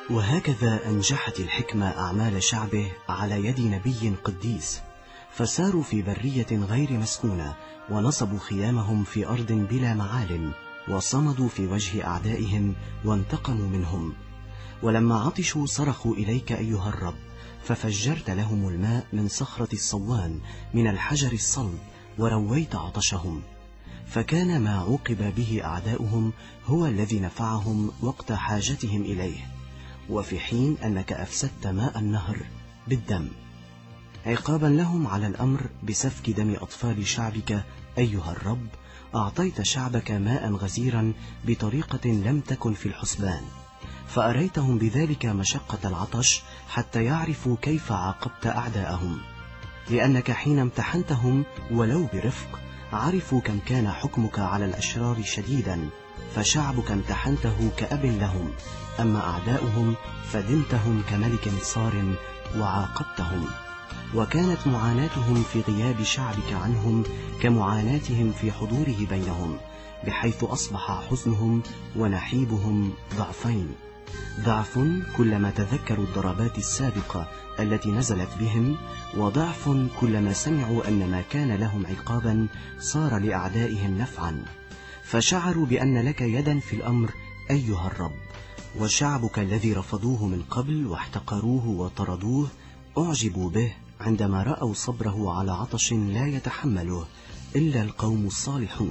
وهكذا أنجحت الحكمة أعمال شعبه على يد نبي قديس، فساروا في برية غير مسكونة، ونصبوا خيامهم في أرض بلا معالم، وصمدوا في وجه أعدائهم وانتقموا منهم. ولما عطشوا صرخوا إليك أيها الرب، ففجرت لهم الماء من صخرة الصوان من الحجر الصلب، ورويت عطشهم. فكان ما عوقب به أعداؤهم هو الذي نفعهم وقت حاجتهم إليه، وفي حين أنك أفسدت ماء النهر بالدم، عقابا لهم على الأمر بسفك دم أطفال شعبك أيها الرب، أعطيت شعبك ماء غزيرا بطريقة لم تكن في الحسبان، فأريتهم بذلك مشقة العطش حتى يعرفوا كيف عاقبت أعداءهم. لأنك حين امتحنتهم ولو برفق عرفوا كم كان حكمك على الأشرار شديدا، فشعبك امتحنته كأب لهم، أما أعداؤهم فدنتهم كملك صار وعاقبتهم. وكانت معاناتهم في غياب شعبك عنهم كمعاناتهم في حضوره بينهم، بحيث أصبح حزنهم ونحيبهم ضعفين، ضعف كلما تذكروا الضربات السابقة التي نزلت بهم، وضعف كلما سمعوا أن ما كان لهم عقابا صار لأعدائهم نفعا، فشعروا بأن لك يدا في الأمر أيها الرب. وشعبك الذي رفضوه من قبل واحتقروه وطردوه أعجبوا به عندما رأوا صبره على عطش لا يتحمله إلا القوم الصالحون.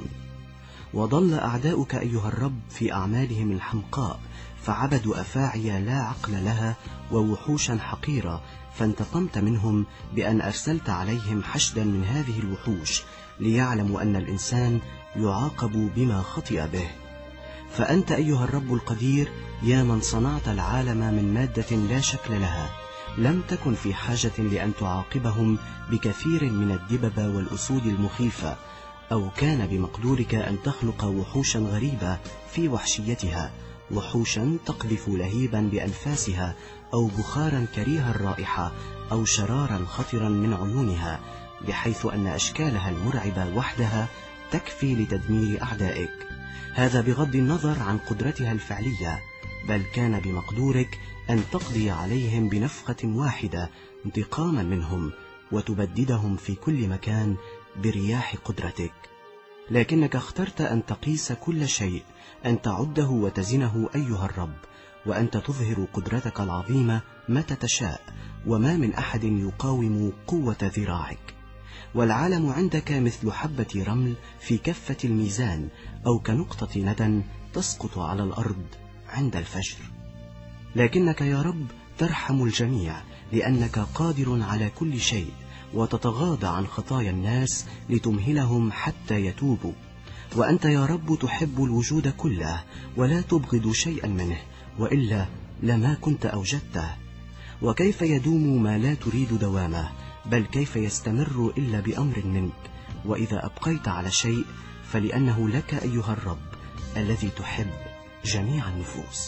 وضل أعداؤك أيها الرب في أعمالهم الحمقاء، فعبدوا أفاعي لا عقل لها ووحوشا حقيرة، فانتقمت منهم بأن أرسلت عليهم حشدا من هذه الوحوش، ليعلموا أن الإنسان يعاقب بما خطئ به. فأنت أيها الرب القدير يا من صنعت العالم من مادة لا شكل لها، لم تكن في حاجة لأن تعاقبهم بكثير من الدببة والأسود المخيفة، أو كان بمقدورك أن تخلق وحوشا غريبة في وحشيتها، وحوشا تقذف لهيبا بأنفاسها، أو بخارا كريه الرائحة، أو شرارا خطرا من عيونها، بحيث أن أشكالها المرعبة وحدها تكفي لتدمير أعدائك. هذا بغض النظر عن قدرتها الفعلية، بل كان بمقدورك أن تقضي عليهم بنفخة واحدة انتقاما منهم، وتبددهم في كل مكان برياح قدرتك. لكنك اخترت أن تقيس كل شيء، أن تعده وتزنه أيها الرب، وأنت تظهر قدرتك العظيمة متى تشاء، وما من أحد يقاوم قوة ذراعك. والعالم عندك مثل حبة رمل في كفة الميزان، أو كنقطة ندى تسقط على الأرض عند الفجر. لكنك يا رب ترحم الجميع، لأنك قادر على كل شيء، وتتغاضى عن خطايا الناس لتمهلهم حتى يتوبوا. وأنت يا رب تحب الوجود كله، ولا تبغض شيئا منه، وإلا لما كنت أوجدته. وكيف يدوم ما لا تريد دوامه، بل كيف يستمر إلا بأمر منك؟ وإذا أبقيت على شيء فلأنه لك أيها الرب الذي تحب جميع النفوس.